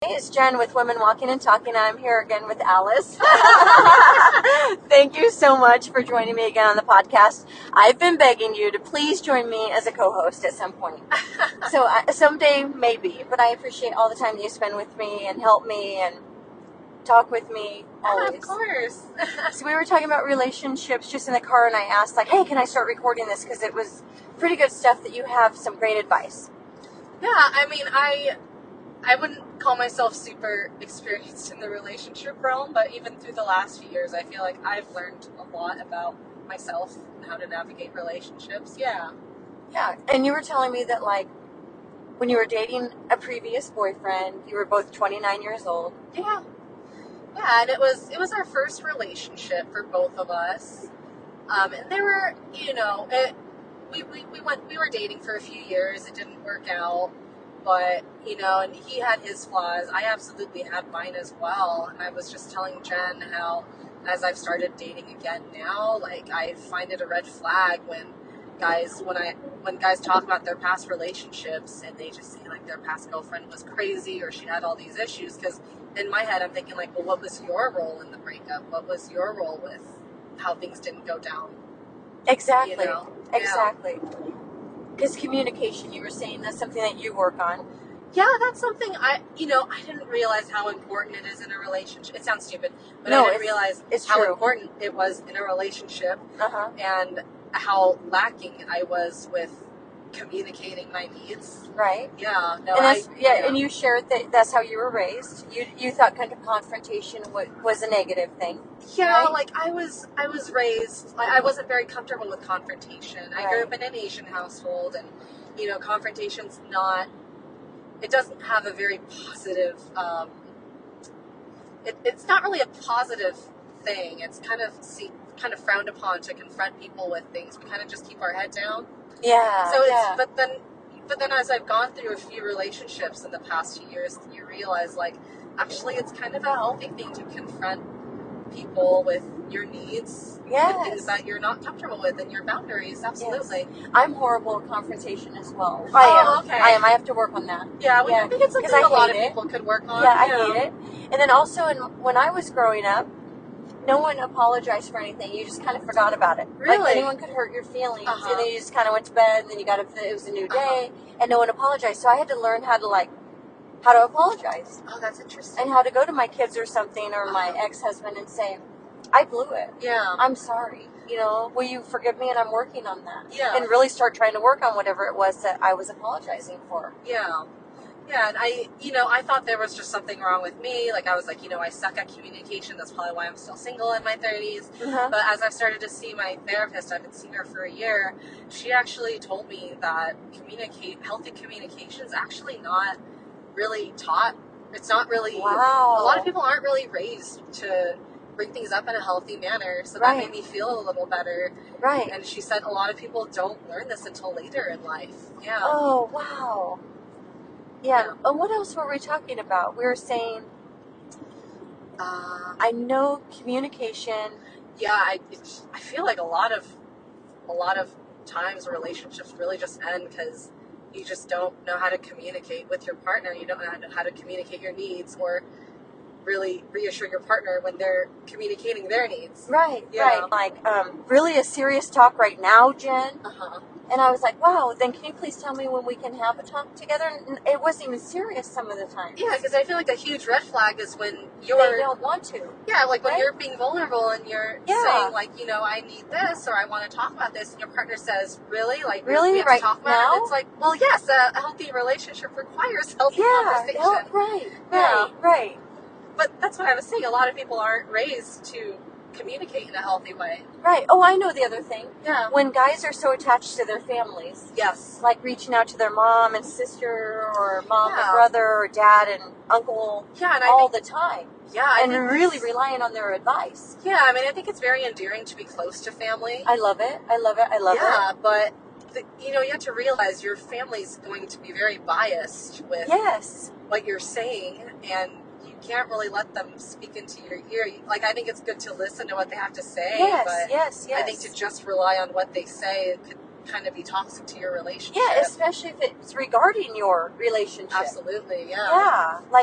it's Jen with Women Walking and Talking. I'm here again with Alice. Thank you so much for joining me again on the podcast. I've been begging you to please join me as a co-host at some point. So someday, maybe. But I appreciate all the time that you spend with me and help me and talk with me always. Of course. So we were talking about relationships just in the car, and I asked, like, hey, can I start recording this? Because it was pretty good stuff that you have some great advice. Yeah, I mean, I wouldn't call myself super experienced in the relationship realm, but even through the last few years, I feel like I've learned a lot about myself and how to navigate relationships. Yeah. Yeah, and you were telling me that, like, when you were dating a previous boyfriend, you were both 29 years old. Yeah. Yeah, and it was our first relationship for both of us. And there were, we were dating for a few years. It didn't work out, but and he had his flaws. I absolutely had mine as well. And I was just telling Jen how, as I've started dating again now, like, I find it a red flag when guys talk about their past relationships and they just say, like, their past girlfriend was crazy or she had all these issues. Because in my head, I'm thinking, like, well, what was your role in the breakup? What was your role with how things didn't go down? Exactly. Yeah. Exactly. Because communication, you were saying, that's something that you work on. Yeah, that's something I didn't realize how important it is in a relationship. It sounds stupid, but No, I didn't realize how true. important it was in a relationship Uh-huh. and how lacking I was with communicating my needs. Right. Yeah. No. And and you shared that that's how you were raised. You thought kind of confrontation was a negative thing. Yeah, right? like I was raised. I wasn't very comfortable with confrontation. I grew up in an Asian household, and confrontation's not. It doesn't have a very positive. It's not really a positive thing. It's kind of frowned upon to confront people with things. We kind of just keep our head down. Yeah. So yeah. but then as I've gone through a few relationships in the past few years, you realize, like, actually it's kind of a healthy thing to confront people with your needs, with things that you're not comfortable with, and your boundaries. Absolutely. Yes. I'm horrible at confrontation as well. Okay. I am. I have to work on that. Yeah, I think it's something a lot of people could work on. Yeah, I hate it. And then also, when I was growing up, no one apologized for anything. You just kind of forgot about it. Really? Like, anyone could hurt your feelings, and then you just kind of went to bed, and then it was a new day, and no one apologized. So I had to learn how to apologize. Oh, that's interesting. And how to go to my kids or something, or my ex-husband, and say, I blew it. Yeah. I'm sorry. Will you forgive me? And I'm working on that. Yeah. And really start trying to work on whatever it was that I was apologizing for. Yeah. Yeah, and I thought there was just something wrong with me. Like, I was like, I suck at communication. That's probably why I'm still single in my 30s. Uh-huh. But as I've started to see my therapist, I've been seeing her for a year, she actually told me that healthy communication is actually not really taught. It's not really... Wow. A lot of people aren't really raised to bring things up in a healthy manner. So that made me feel a little better. Right. And she said a lot of people don't learn this until later in life. Yeah. Oh, wow. Yeah. And what else were we talking about? We were saying, I know communication. Yeah, I feel like a lot of times relationships really just end because you just don't know how to communicate with your partner. You don't know how to communicate your needs or really reassure your partner when they're communicating their needs. Right. Like, really a serious talk right now, Jen. Uh-huh. And I was like, wow, then can you please tell me when we can have a talk together? And it wasn't even serious some of the time. Yeah, because I feel like a huge red flag is when they don't want to. Yeah, like when you're being vulnerable and you're saying, like, I need this or I want to talk about this, and your partner says, really? Like, really? We have right to talk about now? it? It's like, well, yes, a healthy relationship requires healthy conversation. Right. But that's what I was saying. A lot of people aren't raised to communicate in a healthy way. Right. Oh, I know the other thing. Yeah. When guys are so attached to their families. Yes. Like reaching out to their mom and sister or mom and brother or dad and uncle all the time. Yeah. And really relying on their advice. Yeah. I mean, I think it's very endearing to be close to family. I love it. Yeah, but... you have to realize your family's going to be very biased with what you're saying, and you can't really let them speak into your ear. Like, I think it's good to listen to what they have to say, but I think to just rely on what they say could kind of be toxic to your relationship. Yeah, especially if it's regarding your relationship. Absolutely, yeah. Yeah, like,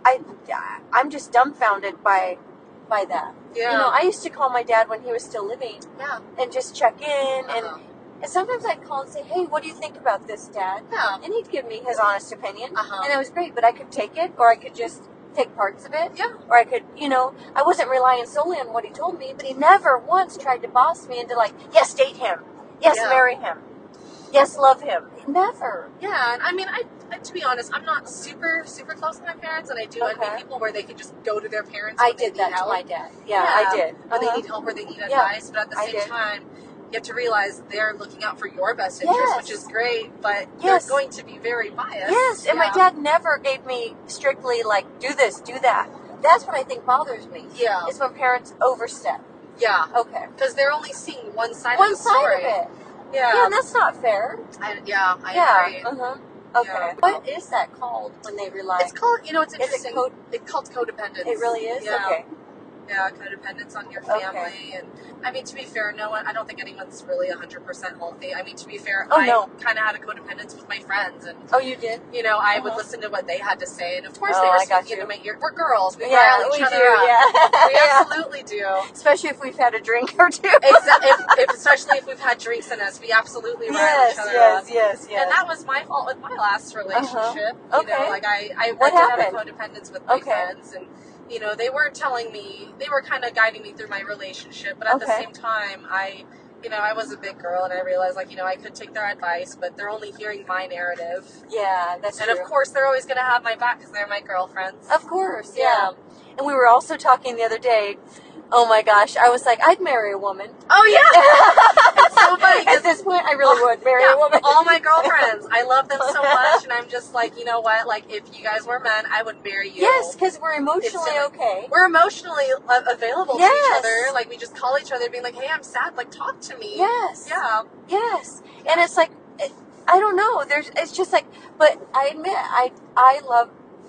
I'm just dumbfounded by that. Yeah. You know, I used to call my dad when he was still living Yeah. and just check in, Uh-huh. and sometimes I'd call and say, "Hey, what do you think about this, Dad?" Yeah. And he'd give me his honest opinion, Uh-huh. and it was great. But I could take it, or I could just take parts of it, Yeah. or I could, you know, I wasn't relying solely on what he told me. But he never once tried to boss me into like, "Yes, date him. Yes, Yeah. marry him. Yes, love him." Never. Yeah, and I mean, I to be honest, I'm not super close to my parents, and I do envy Okay. people where they can just go to their parents. I when they did need that to help. my dad. Yeah, I did. When they Uh-huh. need help or they need Yeah, advice, but at the I same did. time, you have to realize they're looking out for your best interest, Yes. which is great, but Yes. they're going to be very biased. Yes, and my dad never gave me strictly like, do this, do that. That's what I think bothers me. Yeah. Is when parents overstep. Yeah. Okay. Because they're only seeing one side One of the side story. of it. Yeah. Yeah, that's not fair. I Yeah. agree. Uh-huh. Okay. Yeah. What is that called when they rely? It's called, it's Is it interesting. It's called codependence. It really is? Yeah. Okay. Yeah, codependence on your Okay. family. And I mean, to be fair, I don't think anyone's really 100% healthy. I mean, to be fair, Oh, I no. kind of had a codependence with my friends. And, Oh, you did? I would Uh-huh. listen to what they had to say. And of course, Oh, they were I got speaking you. into my ear. We're girls. We Yeah, rile each we other do. up. Yeah. We Yeah. absolutely do. Especially if we've had a drink or two. Especially if we've had drinks in us, we absolutely rile Yes, each other yes, up. yes, yes. And that was my fault with my last relationship. Okay. I What did have a happened? codependence with my Okay. friends, and they weren't telling me, they were kind of guiding me through my relationship, but at the Okay. same time, I was a big girl, and I realized, I could take their advice, but they're only hearing my narrative. Yeah, that's And true. of course, they're always going to have my back because they're my girlfriends. Of course, Yeah. yeah. And we were also talking the other day. Oh my gosh, I was like, I'd marry a woman. Oh, yeah! It's so funny. At this point, I really would marry Yeah, a woman. all my girlfriends, I love them so much, and I'm just like, you know what? Like, if you guys were men, I would marry you. Yes, because we're emotionally Instantly. okay. We're emotionally available to Yes. each other. Like, we just call each other, being like, "Hey, I'm sad. Like, talk to me." Yes. Yeah. Yes. And it's like, I don't know. It's just like, but I admit, I love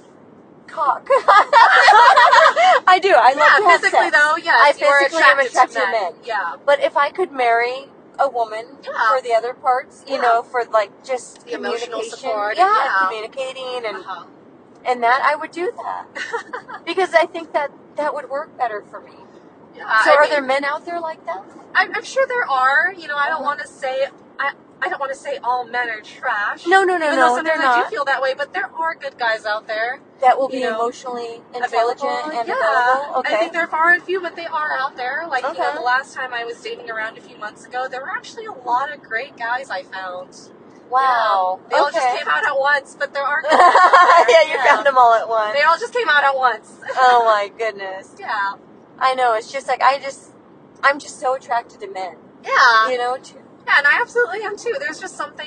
cock. I do. I love to have physically sex. though, yes. I you are physically am attracted to men. men. Yeah. But if I could marry a woman Yeah. for the other parts, you Yeah. know, for like just The emotional communication, support, yeah, yeah. communicating Uh-huh. and that I would do that because I think that would work better for me. Yeah. So, I are mean, there men out there like that? I'm sure there are. I don't Uh-huh. want to say. I don't want to say all men are trash. No, Even though they're sometimes I not. do feel that way, but there are good guys out there. That will be you know, emotionally intelligent and yeah. available. Okay. I think they're far and few, but they are out there. Like, Okay. the last time I was dating around a few months ago, there were actually a lot of great guys I found. Wow. They all Okay. just came out at once, but there are good guys out there. Yeah, you found them all at once. They all just came out at once. Oh my goodness. Yeah. I know. It's just like I'm just so attracted to men. Yeah. You know. Yeah, and I absolutely am too. There's just something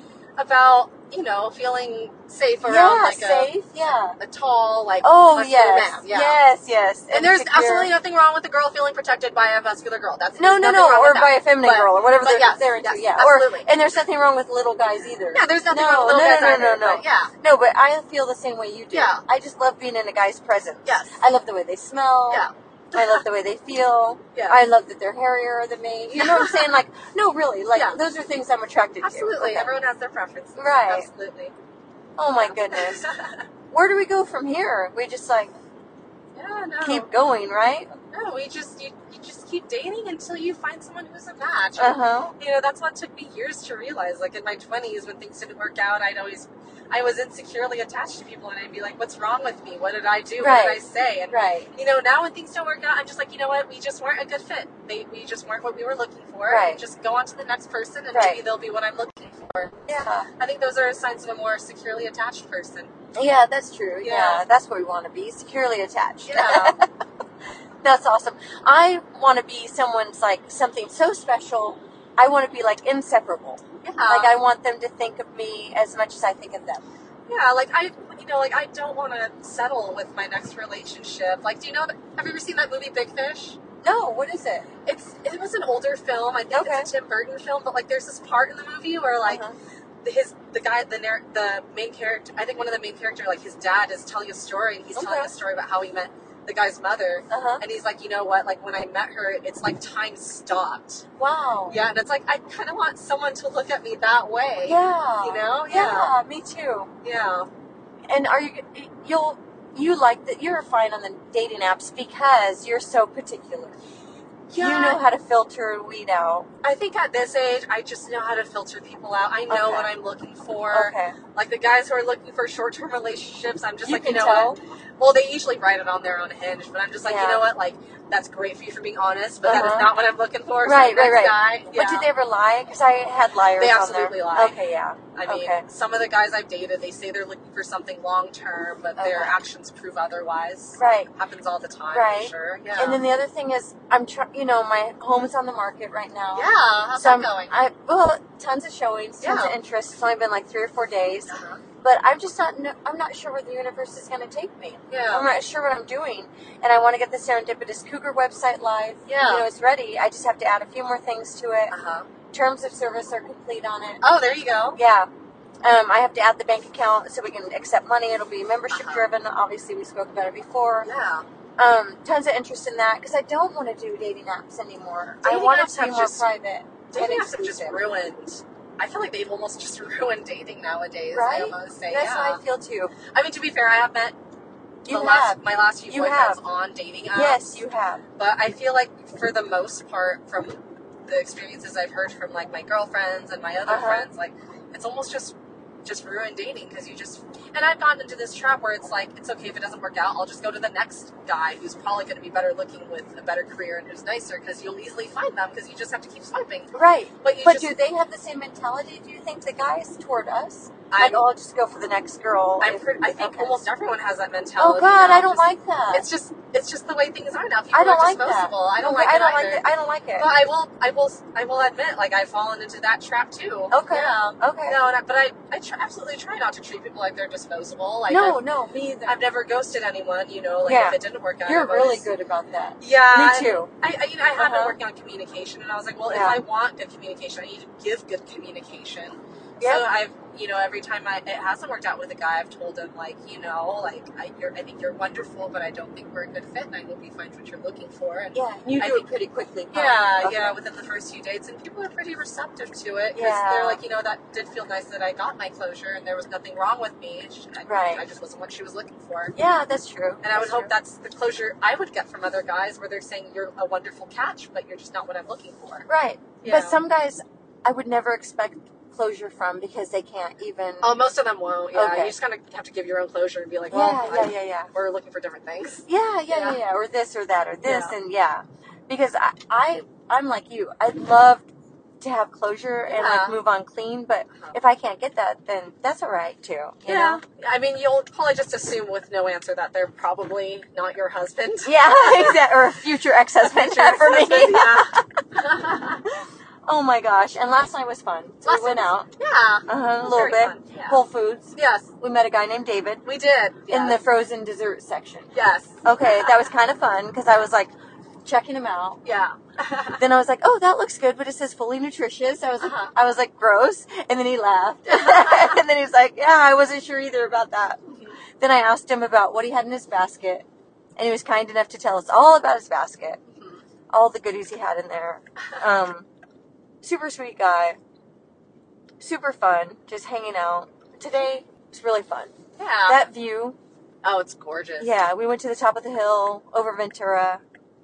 about, feeling safe around Yeah, like safe. Yeah. a tall, like, Oh muscular yes. man. Yeah. Yes. And there's secure. absolutely nothing wrong with a girl feeling protected by a muscular girl. That's No, nothing wrong or with by that. a feminine girl or whatever but they're into. yes, Yeah. absolutely. And there's nothing wrong with little guys either. Yeah, there's nothing wrong with little guys either. No. But yeah. No, but I feel the same way you do. Yeah. I just love being in a guy's presence. Yes. I love the way they smell. Yeah. I love the way they feel. Yeah. I love that they're hairier than me. You know what I'm saying? Like, no, really. Like, Yeah. those are things I'm attracted Absolutely. to. Okay. Everyone has their preferences. Right. Absolutely. Oh my goodness. Where do we go from here? We just like Yeah, no. keep going, right? No, you just keep dating until you find someone who's a match. Uh-huh. That's what took me years to realize. Like, in my 20s, when things didn't work out, I was insecurely attached to people, and I'd be like, what's wrong with me? What did I do? Right. What did I say? And, Right. now when things don't work out, I'm just like, you know what? We just weren't a good fit. We just weren't what we were looking for. Right. And just go on to the next person, and Right. maybe they'll be what I'm looking for. Yeah. I think those are signs of a more securely attached person. Yeah, that's true. Yeah. Yeah, that's what we want to be, securely attached. Yeah. That's awesome. I want to be someone's like something so special. I want to be like inseparable. Yeah. Like I want them to think of me as much as I think of them. Yeah, I don't want to settle with my next relationship. Like, have you ever seen that movie Big Fish? No, what is it? It was an older film. I think Okay. it's a Tim Burton film, but like there's this part in the movie where like Uh-huh. the main character, I think one of the main character, like his dad is telling a story, and he's telling Okay. a story about how he met the guy's mother. Uh-huh. And he's like, you know what? Like, when I met her, it's like time stopped. Wow. Yeah, and it's like, I kind of want someone to look at me that way. Yeah. You know? Yeah, me too. Yeah. And you're fine on the dating apps because you're so particular. Yeah. You know how to filter and weed out. I think at this age, I just know how to filter people out. I know what I'm looking for. Okay. Like the guys who are looking for short-term relationships, I'm just You like, can you know tell? what? Well, they usually write it on their own Hinge, but I'm just like, Yeah. you know what? Like, that's great for you for being honest, but that is not what I'm looking for. So Right, the next right. guy, But did they ever lie? Because I had liars They on absolutely there. lie. Okay, yeah. I mean, some of the guys I've dated, they say they're looking for something long-term, but their actions prove otherwise. Right. Happens all the time, Right. for sure. Yeah. And then the other thing is, my home is on the market right now. Yeah, how's that going? Tons of showings, Yeah. tons of interest. It's only been like 3 or 4 days. Uh-huh. But I'm just I'm not sure where the universe is going to take me. Yeah. I'm not sure what I'm doing. And I want to get the Serendipitous Cougar website live. Yeah. It's ready. I just have to add a few more things to it. Uh-huh. Terms of service are complete on it. Oh, there you go. Yeah. I have to add the bank account so we can accept money. It'll be membership driven. Obviously, we spoke about it before. Yeah. Tons of interest in that because I don't want to do dating apps anymore. Dating I want it apps to be have more just- private. Dating apps have just ruined. I feel like they've almost just ruined dating nowadays. Right? I almost say, That's how I feel too. I mean, to be fair, I have met You my have. last few You boyfriends have. on dating apps. Yes, you have. But I feel like for the most part, from the experiences I've heard from like my girlfriends and my other friends, like it's almost just ruined dating because and I've gotten into this trap where it's like, it's okay if it doesn't work out, I'll just go to the next guy who's probably going to be better looking with a better career and who's nicer because you'll easily find them because you just have to keep swiping. Right. But do they have the same mentality, do you think, the guys toward us? I'll just go for the next girl. I think almost everyone has that mentality. Oh God, now. I don't like that. It's just the way things are now. People I don't are like disposable. that. I don't like it either. I don't like it. But I will admit, like I've fallen into that trap too. Okay. Yeah. Okay. No, but I absolutely try not to treat people like they're disposable. Like no, me either. I've never ghosted anyone. If it didn't work out. You're really good about that. Yeah. Me too. I have been working on communication, and I was like, well, if I want good communication, I need to give good communication. Yep. So I've, every time it hasn't worked out with a guy, I've told him, like, I think you're wonderful, but I don't think we're a good fit, and I hope you find what you're looking for. And you do it pretty quickly. Yeah, within the first few dates, and people are pretty receptive to it. Because they're like, that did feel nice that I got my closure, and there was nothing wrong with me. I just wasn't what she was looking for. Yeah, that's true. And I would hope that's the closure I would get from other guys, where they're saying, you're a wonderful catch, but you're just not what I'm looking for. Right. Yeah. But some guys, I would never expect closure from because they can't even. Oh, most of them won't. Yeah, Okay. you just kind of have to give your own closure and be like, we're looking for different things. Yeah, or this or that or this and because I'm like you. I'd love to have closure and like move on clean, but if I can't get that, then that's all right too. You know? I mean, you'll probably just assume with no answer that they're probably not your husband. Yeah, exactly, or a future ex-husband for me. Yeah. Oh my gosh! And last night was fun. So we went out. Yeah. A little bit. Fun. Yeah. Whole Foods. Yes. We met a guy named David. We did. In the frozen dessert section. Yes. Okay, that was kind of fun because I was like checking him out. Yeah. Then I was like, "Oh, that looks good," but it says fully nutritious. I was like, "Gross," and then he laughed, and then he was like, "Yeah, I wasn't sure either about that." Then I asked him about what he had in his basket, and he was kind enough to tell us all about his basket, all the goodies he had in there. Super sweet guy, super fun, just hanging out. Today was really fun. Yeah. That view. Oh, it's gorgeous. Yeah, we went to the top of the hill over Ventura.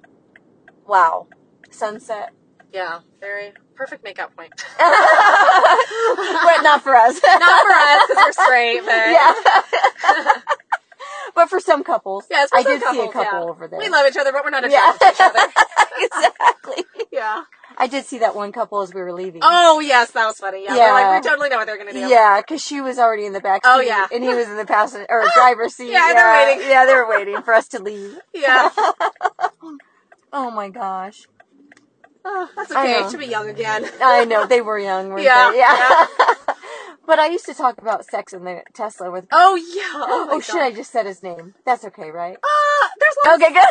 Wow. Sunset. Yeah, very perfect makeout point. But not for us. Not for us because we're straight, but yeah. But for some couples. Yes, I did see a couple over there. We love each other, but we're not attracted to each other. Exactly. Yeah. I did see that one couple as we were leaving. Oh, yes, that was funny. Yeah. We're like, we totally know what they're going to do. Yeah, because she was already in the back seat. Oh, yeah. And he was in the passenger or driver's seat. Yeah, they're waiting. Yeah, they were waiting for us to leave. Yeah. Oh my gosh. Oh, that's okay. To be young again. I know. They were young, weren't they? Yeah. But I used to talk about sex in the Tesla with... Oh, yeah. Oh, shit, I just said his name. That's okay, right? There's lots. Okay, good.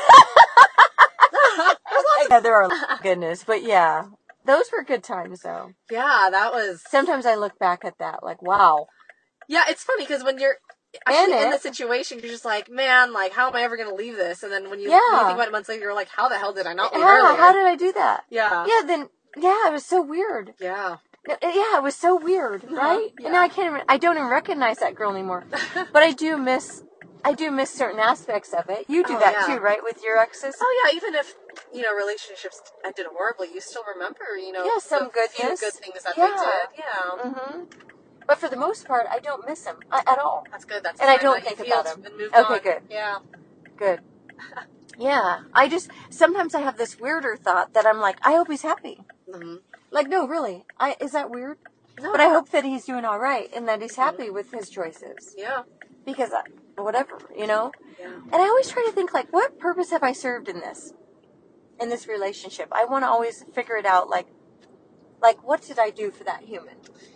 Yeah, there are, goodness. But yeah, those were good times, though. Yeah, that was... Sometimes I look back at that, like, wow. Yeah, it's funny, because when you're actually in the situation, you're just like, man, like, how am I ever going to leave this? And then when you think about it months later, you're like, how the hell did I not leave earlier? How did I do that? Yeah. Yeah, it was so weird. Yeah. Yeah, it was so weird, right? Yeah. And now I don't even recognize that girl anymore. But I do miss I do miss certain aspects of it. You do Oh, that yeah. too, right, with your exes? Oh yeah, even if relationships ended horribly, you still remember Yeah, some the few goodness. good things that Yeah. they did. Yeah, Mm-hmm. But for the most part, I don't miss them at all. that's good. That's And a I sign don't that you think about healed them. and moved Okay, on. good. Yeah. Good. Yeah. Sometimes I have this weirder thought that I'm like, I hope he's happy. Mm-hmm. Like, no, really. Is that weird? No, But I hope that he's doing all right and that he's happy with his choices. Yeah. Because, whatever, Yeah. Yeah. And I always try to think, like, what purpose have I served in this relationship? I want to always figure it out, like, what did I do for that human?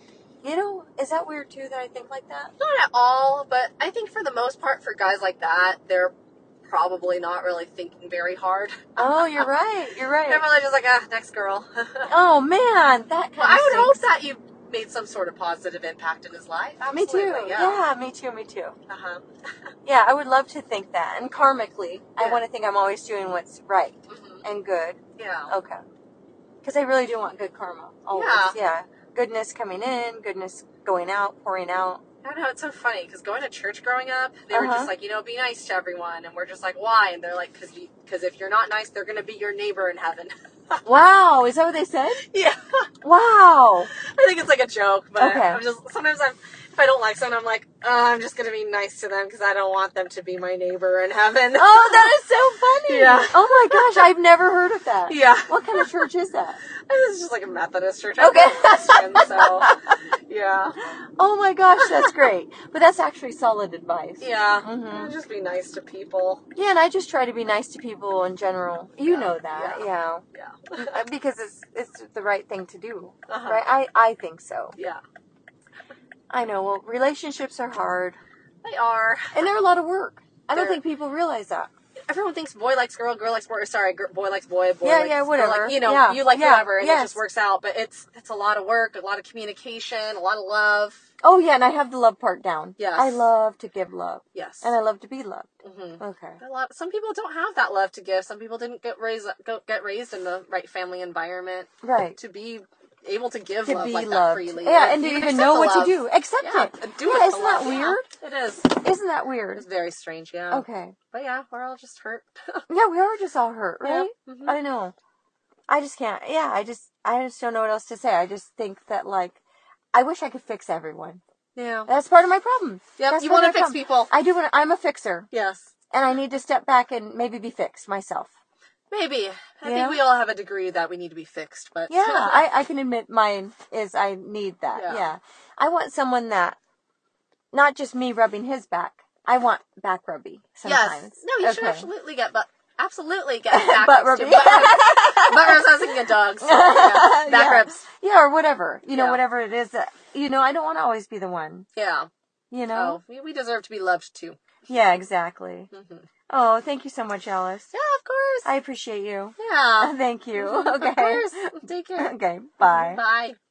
Is that weird, too, that I think like that? Not at all, but I think for the most part, for guys like that, they're probably not really thinking very hard. Oh, you're right. You're right. They're really just like, next girl. Oh, man. That kind Well, of I would hope stinks. that you made some sort of positive impact in his life. Me Absolutely. too. Yeah, me too. Uh-huh. Yeah, I would love to think that. And karmically, I Yeah. want to think I'm always doing what's right Mm-hmm. and good. Yeah. Okay. Because I really do want good karma. Always. Yeah. Goodness coming in, goodness going out, pouring out. I know, it's so funny, because going to church growing up, they were just like, be nice to everyone. And we're just like, why? And they're like, because if you're not nice, they're going to be your neighbor in heaven. Wow. Is that what they said? Yeah. Wow. I think it's like a joke, but Okay. sometimes if I don't like someone, I'm like, I'm just going to be nice to them because I don't want them to be my neighbor in heaven. Oh, that is so funny. Yeah. Oh my gosh, I've never heard of that. Yeah. What kind of church is that? It's just like a Methodist church. Okay. I'm Christian, so, yeah. Oh my gosh, that's great. But that's actually solid advice. Yeah. Mm-hmm. Just be nice to people. Yeah, and I just try to be nice to people in general. You know that, Yeah. because it's the right thing to do, Uh-huh. right? I think so. Yeah. I know. Well, relationships are hard, They are. and they're a lot of work. I don't They're- think people realize that. Everyone thinks boy likes girl, girl likes boy. Sorry, boy likes boy, boy Yeah, likes yeah, girl. whatever. Like, Yeah, you like yeah, whoever, and yes. it just works out. But it's a lot of work, a lot of communication, a lot of love. Oh yeah, and I have the love part down. Yes. I love to give love, Yes. and I love to be loved. Mm-hmm. Okay. Some people don't have that love to give. Some people didn't get raised in the right family environment Right. to be able to give To love be like loved. that freely. Yeah, and to even accept know the what love. to do. Accept Yeah, it. and do Yeah, it. isn't that weird? Yeah, it is. Isn't that weird? It's very strange. Yeah. Okay. But yeah, we're all just hurt. Yeah, we are just all hurt, right? Yeah. Mhm. I know. I just can't. Yeah, I just don't know what else to say. I just think that, like, I wish I could fix everyone. Yeah. That's part of my problem. Yep. That's You part want of to my fix problem. people. I do. I'm a fixer, Yes. and I need to step back and maybe be fixed myself. Maybe. I Yeah. think we all have a degree that we need to be fixed, but Yeah, I can admit mine is I need that. Yeah. Yeah. I want someone that, not just me rubbing his back. I want back rubby sometimes. Yes. No, you should Okay. absolutely get back Butt rubs rubbing. too. Butt rubs. I was thinking of dogs. So, yeah. Back Yeah. rubs. Yeah, or whatever. Yeah. Whatever it is that, I don't want to always be the one. Yeah. Oh. We deserve to be loved too. Yeah, exactly. Mm-hmm. Oh, thank you so much, Alice. Yeah, of course. I appreciate you. Yeah. Thank you. Of Okay. course. Take care. Okay, bye. Bye.